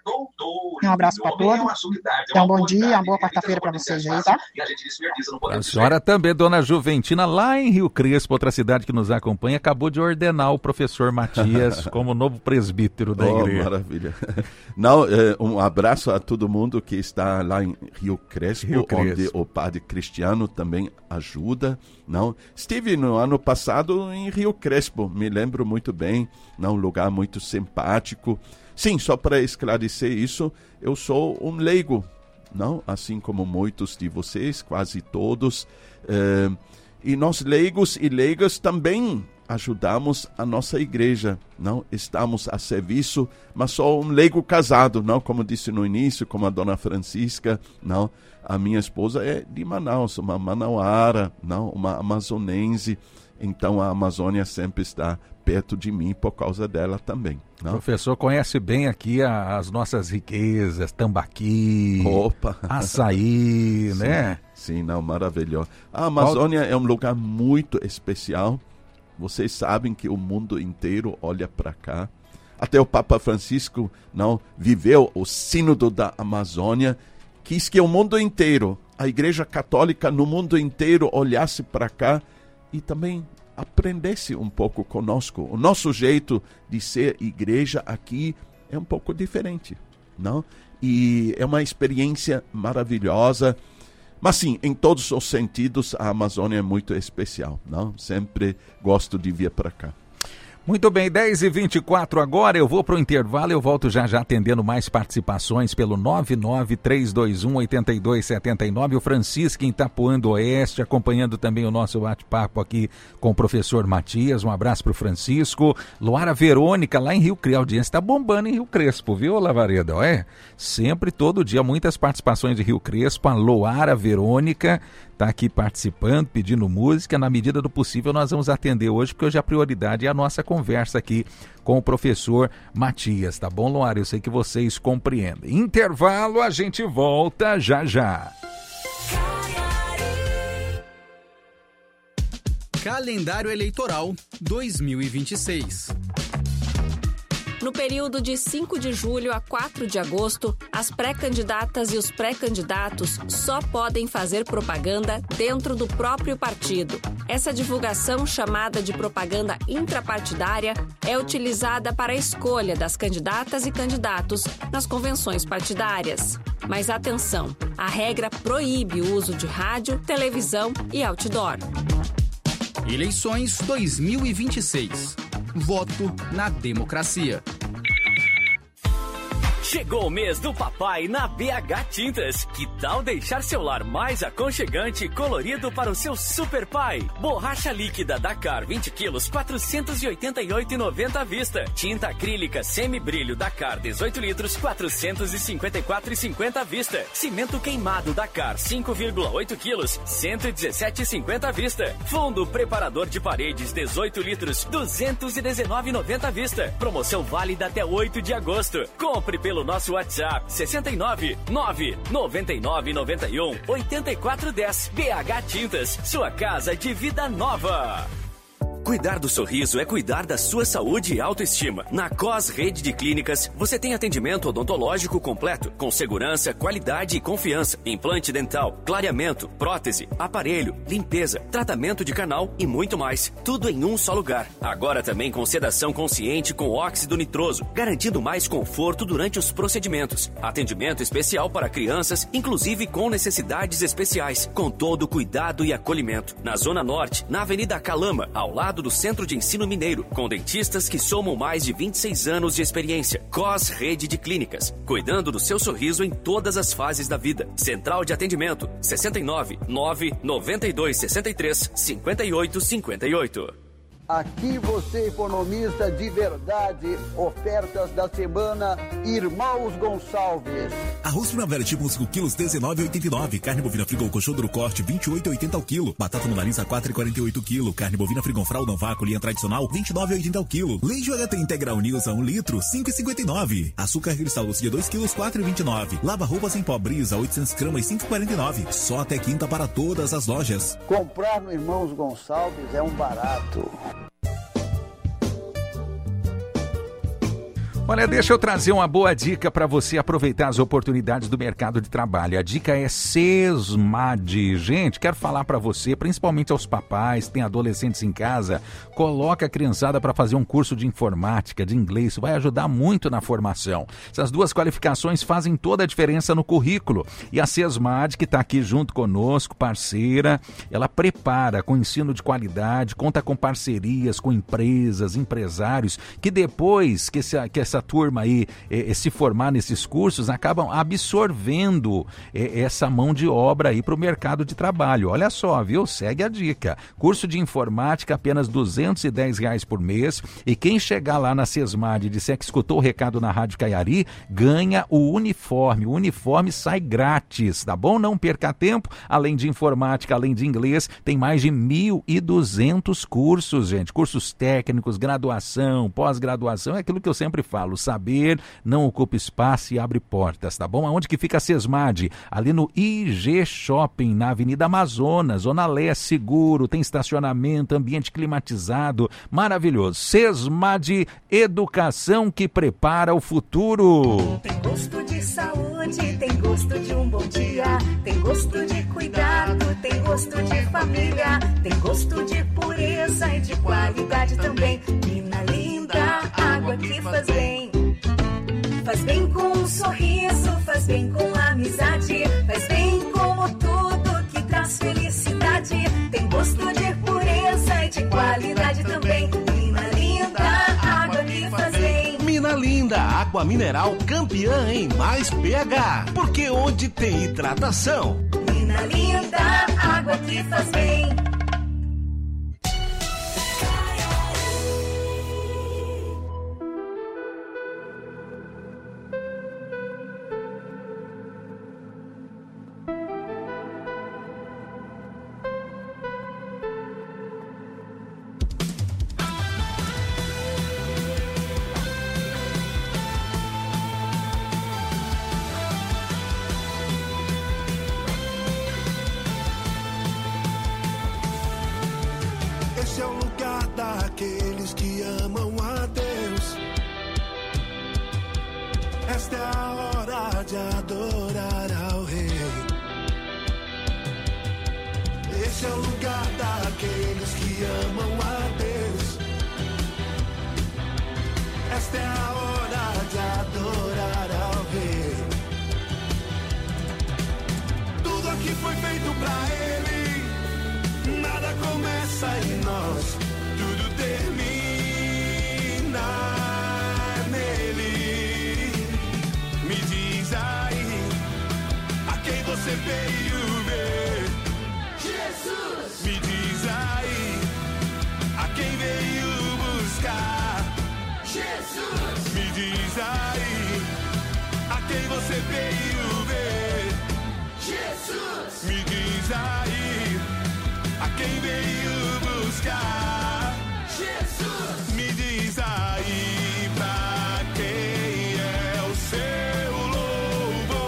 Um abraço para todos. Então, um bom dia, uma boa quarta-feira para vocês aí, tá? A senhora também, dona Juventina, lá em Rio Crespo, outra cidade que nos acompanha, acabou de ordenar o professor Matias como novo presbítero da oh, igreja. Maravilha. Não, é, um abraço a todo mundo que está lá em Rio Crespo, Rio Crespo, onde o padre Cristiano também ajuda. Não, estive no ano passado em Rio Crespo, me lembro muito bem, não, um lugar muito simpático. Sim, só para esclarecer isso, eu sou um leigo, não, assim como muitos de vocês, quase todos. Eh, e nós leigos e leigas também ajudamos a nossa igreja, não? Estamos a serviço, mas sou um leigo casado, não? Como disse no início, como a dona Francisca, não? A minha esposa é de Manaus, uma manauara, não? Uma amazonense, então a Amazônia sempre está perto de mim por causa dela também. Não? O professor conhece bem aqui a, as nossas riquezas, tambaqui, Opa. açaí, sim, né? Sim, não, maravilhoso. A Amazônia Qual... é um lugar muito especial. Vocês sabem que o mundo inteiro olha para cá. Até o Papa Francisco não viveu o sínodo da Amazônia, quis que o mundo inteiro, a Igreja Católica no mundo inteiro olhasse para cá e também aprendesse um pouco conosco. O nosso jeito de ser igreja aqui é um pouco diferente, não? E é uma experiência maravilhosa. Mas sim, em todos os sentidos, a Amazônia é muito especial, não? Sempre gosto de vir para cá. Muito bem, dez e vinte e quatro agora, eu vou para o intervalo, eu volto já já atendendo mais participações pelo nove nove três dois um oito dois sete nove, o Francisco em Itapuã do Oeste, acompanhando também o nosso bate-papo aqui com o professor Matias, um abraço para o Francisco. Luara Verônica, lá em Rio Crespo, a audiência está bombando em Rio Crespo, viu, Lavareda? É, sempre, todo dia, muitas participações de Rio Crespo, a Luara Verônica está aqui participando, pedindo música, na medida do possível nós vamos atender hoje, porque hoje a prioridade é a nossa conversa aqui com o professor Matias, tá bom, Luara? Eu sei que vocês compreendem. Intervalo, a gente volta já já. Calendário Eleitoral dois mil e vinte e seis. No período de cinco de julho a quatro de agosto, as pré-candidatas e os pré-candidatos só podem fazer propaganda dentro do próprio partido. Essa divulgação, chamada de propaganda intrapartidária, é utilizada para a escolha das candidatas e candidatos nas convenções partidárias. Mas atenção, a regra proíbe o uso de rádio, televisão e outdoor. Eleições dois mil e vinte e seis. Voto na democracia. Chegou o mês do papai na B H Tintas. Que tal deixar seu lar mais aconchegante e colorido para o seu super pai? Borracha líquida Dakar vinte quilos, quatrocentos e oitenta e oito reais e noventa centavos à vista. Tinta acrílica semi-brilho Dakar dezoito litros, quatrocentos e cinquenta e quatro reais e cinquenta centavos à vista. Cimento queimado Dakar cinco vírgula oito quilos, cento e dezessete reais e cinquenta centavos à vista. Fundo preparador de paredes dezoito litros, duzentos e dezenove reais e noventa centavos à vista. Promoção válida até oito de agosto. Compre pelo nosso WhatsApp sessenta e nove, nove, noventa e nove, noventa e um, oitenta e quatro dez. B H Tintas, sua casa de vida nova. Cuidar do sorriso é cuidar da sua saúde e autoestima. Na Cos Rede de Clínicas, você tem atendimento odontológico completo, com segurança, qualidade e confiança. Implante dental, clareamento, prótese, aparelho, limpeza, tratamento de canal e muito mais. Tudo em um só lugar. Agora também com sedação consciente com óxido nitroso, garantindo mais conforto durante os procedimentos. Atendimento especial para crianças, inclusive com necessidades especiais, com todo o cuidado e acolhimento. Na Zona Norte, na Avenida Calama, ao lado do Centro de Ensino Mineiro, com dentistas que somam mais de vinte e seis anos de experiência. Cos Rede de Clínicas, cuidando do seu sorriso em todas as fases da vida. Central de atendimento, sessenta e nove, nove, noventa e dois, sessenta e três, cinquenta e oito, cinquenta e oito. Aqui você economiza de verdade. Ofertas da semana Irmãos Gonçalves. Arroz Primavera tipo cinco quilos, dezenove reais e oitenta e nove centavos. Carne bovina frigol coxão duro corte, vinte e oito reais e oitenta centavos ao quilo. Batata monalisa, quatro reais e quarenta e oito centavos ao quilo. Carne bovina frigol fralda vácuo linha tradicional, vinte e nove reais e oitenta centavos ao quilo. Leite H T Integral News a um litro, cinco reais e cinquenta e nove centavos. Açúcar cristal doce de dois quilos, quatro reais e vinte e nove centavos. Lava roupas em pó Brisa, oitocentos gramas, cinco reais e quarenta e nove centavos. Só até quinta para todas as lojas. Comprar no Irmãos Gonçalves é um barato. Olha, deixa eu trazer uma boa dica para você aproveitar as oportunidades do mercado de trabalho. A dica é SESMAD. Gente, quero falar para você, principalmente aos papais, que têm adolescentes em casa, coloca a criançada para fazer um curso de informática, de inglês, isso vai ajudar muito na formação. Essas duas qualificações fazem toda a diferença no currículo. E a SESMAD, que está aqui junto conosco, parceira, ela prepara com ensino de qualidade, conta com parcerias com empresas, empresários, que depois que essa, que essa turma aí eh, se formar nesses cursos, acabam absorvendo eh, essa mão de obra aí para o mercado de trabalho. Olha só, viu? Segue a dica. Curso de informática, apenas duzentos e dez reais por mês. E quem chegar lá na SESMAD e disser que escutou o recado na Rádio Caiari, ganha o uniforme. O uniforme sai grátis, tá bom? Não perca tempo. Além de informática, além de inglês, tem mais de mil e duzentos cursos, gente. Cursos técnicos, graduação, pós-graduação, é aquilo que eu sempre falo. O saber não ocupa espaço e abre portas, tá bom? Aonde que fica a SESMAD? Ali no I G Shopping, na Avenida Amazonas, Zona Leste, seguro, tem estacionamento, ambiente climatizado, maravilhoso. SESMAD, educação que prepara o futuro. Tem gosto de saúde, tem gosto de um bom dia, tem gosto de cuidado, tem gosto de família, tem gosto de pureza e de qualidade também. Mina linda, água que faz bem. Faz bem com um sorriso, faz bem com amizade, faz bem como tudo que traz felicidade. Tem gosto de pureza e de qualidade também. Mina linda, água que faz bem. Mina linda, água mineral campeã em mais pH. Porque onde tem hidratação. Mina linda, água que faz bem. Esse é o lugar daqueles que amam a Deus. Esta é a hora de adorar ao Rei. Esse é o lugar daqueles que amam a Deus. Esta é a hora de adorar ao Rei. Tudo aqui foi feito pra Ele. Nada começa em nós, tudo termina nele. Me diz aí, a quem você veio ver? Jesus! Me diz aí, a quem veio buscar? Jesus! Me diz aí, a quem você veio ver? Jesus! Me diz aí, a quem veio buscar? Jesus! Me diz aí pra quem é o seu louvor.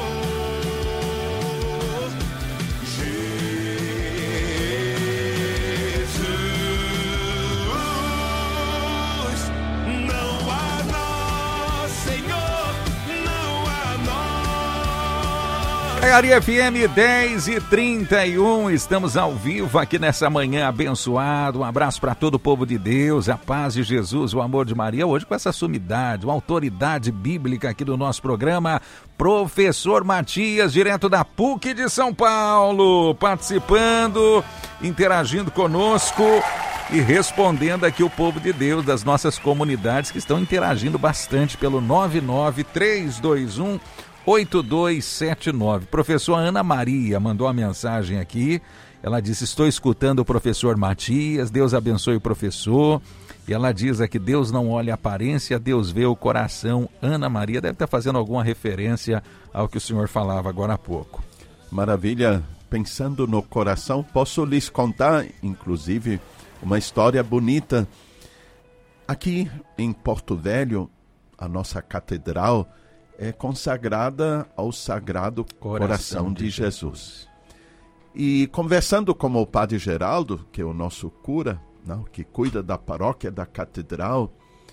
Jesus! Não há nós, Senhor, não há nós. Caiari F M dez e trinta e um, estamos ao vivo aqui nessa manhã abençoada. Um abraço para todo o povo de Deus, a paz de Jesus, o amor de Maria. Hoje com essa sumidade, uma autoridade bíblica aqui do nosso programa, professor Matias, direto da P U C de São Paulo, participando, interagindo conosco e respondendo aqui o povo de Deus das nossas comunidades que estão interagindo bastante pelo nove nove três dois um oito dois sete nove. Professor Ana Maria mandou uma mensagem aqui Ela disse, estou escutando o professor Matias, Deus abençoe o professor. E ela diz aqui, Deus não olha a aparência, Deus vê o coração. Ana Maria deve estar fazendo alguma referência ao que o senhor falava agora há pouco. Maravilha. Pensando no coração, posso lhes contar, inclusive, uma história bonita. Aqui em Porto Velho, a nossa catedral é consagrada ao Sagrado Coração, Coração de, de Jesus. Jesus. E conversando com o Padre Geraldo, que é o nosso cura, não, que cuida da paróquia da catedral,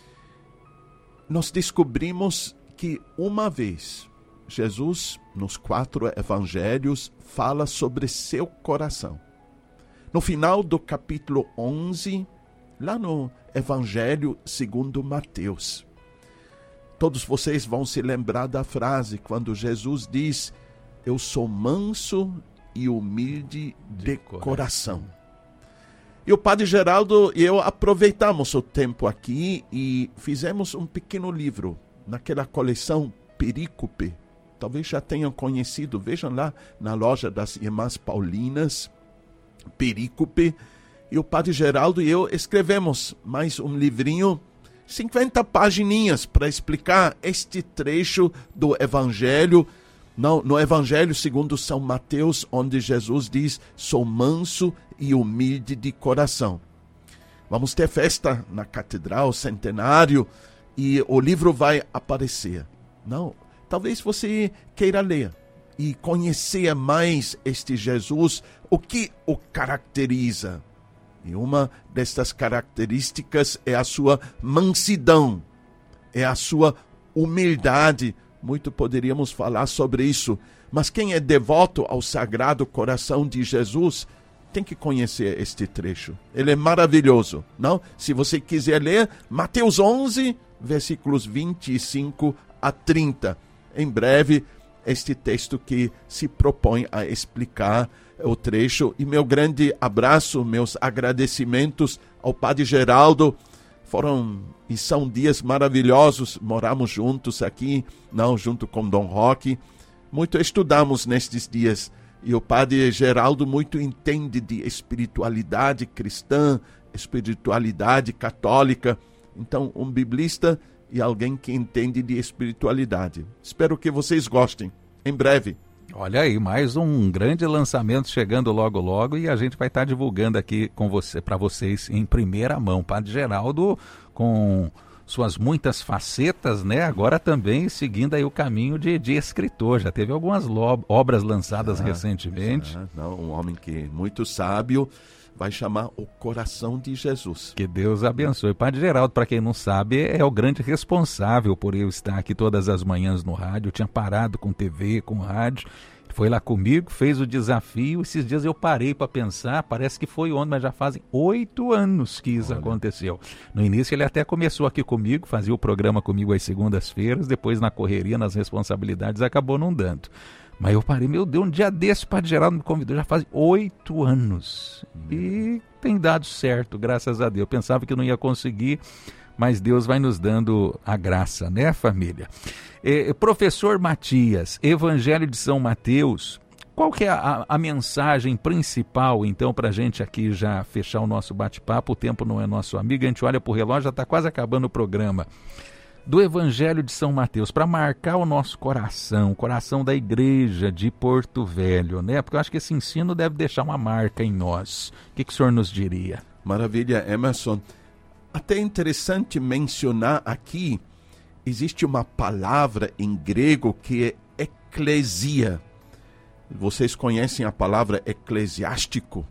nós descobrimos que uma vez Jesus, nos quatro evangelhos, fala sobre seu coração. No final do capítulo onze, lá no Evangelho segundo Mateus, todos vocês vão se lembrar da frase quando Jesus diz, eu sou manso e humilde de, de coração. coração. E o Padre Geraldo e eu aproveitamos o tempo aqui e fizemos um pequeno livro, naquela coleção Perícope. Talvez já tenham conhecido, vejam lá na loja das Irmãs Paulinas, Perícope. E o Padre Geraldo e eu escrevemos mais um livrinho, cinquenta pagininhas, para explicar este trecho do Evangelho, no, no Evangelho segundo São Mateus, onde Jesus diz, sou manso e humilde de coração. Vamos ter festa na Catedral, centenário, e o livro vai aparecer. Não, talvez você queira ler e conhecer mais este Jesus, o que o caracteriza. E uma destas características é a sua mansidão, é a sua humildade. Muito poderíamos falar sobre isso, mas quem é devoto ao Sagrado Coração de Jesus tem que conhecer este trecho. Ele é maravilhoso, não? Se você quiser ler, Mateus onze, versículos vinte e cinco a trinta. Em breve, este texto que se propõe a explicar o trecho. E meu grande abraço, meus agradecimentos ao Padre Geraldo. Foram e são dias maravilhosos. Moramos juntos aqui, não, junto com Dom Roque. Muito estudamos nestes dias. E o Padre Geraldo muito entende de espiritualidade cristã, espiritualidade católica. Então, um biblista e alguém que entende de espiritualidade. Espero que vocês gostem. Em breve. Olha aí, mais um grande lançamento chegando logo logo e a gente vai estar divulgando aqui com você, para vocês em primeira mão. Padre Geraldo com suas muitas facetas, né? Agora também seguindo aí o caminho de, de escritor. Já teve algumas lo- obras lançadas ah, recentemente. Ah, não, um homem que muito sábio, vai chamar o Coração de Jesus. Que Deus abençoe. Padre Geraldo, para quem não sabe, é o grande responsável por eu estar aqui todas as manhãs no rádio. Eu tinha parado com T V, com rádio. Foi lá comigo, fez o desafio. Esses dias eu parei para pensar, parece que foi ontem, mas já fazem oito anos que isso Olha. aconteceu. No início ele até começou aqui comigo, fazia o programa comigo às segundas-feiras, depois na correria, nas responsabilidades, acabou não dando. Mas eu parei, meu Deus, um dia desse o Padre Geraldo me convidou, já faz oito anos. E tem dado certo, graças a Deus. Eu pensava que não ia conseguir, mas Deus vai nos dando a graça, né, família? Eh, professor Matias, Evangelho de São Mateus, qual que é a, a mensagem principal, então, para a gente aqui já fechar o nosso bate-papo? O tempo não é nosso amigo, a gente olha para o relógio, já está quase acabando o programa. Do Evangelho de São Mateus, para marcar o nosso coração, o coração da igreja de Porto Velho, né? Porque eu acho que esse ensino deve deixar uma marca em nós. O que, que o senhor nos diria? Maravilha, Emerson. Até interessante mencionar aqui, existe uma palavra em grego que é eclesia. Vocês conhecem a palavra eclesiástico?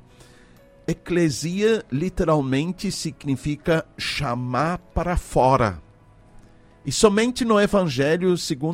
Eclesia literalmente significa chamar para fora. E somente no Evangelho segundo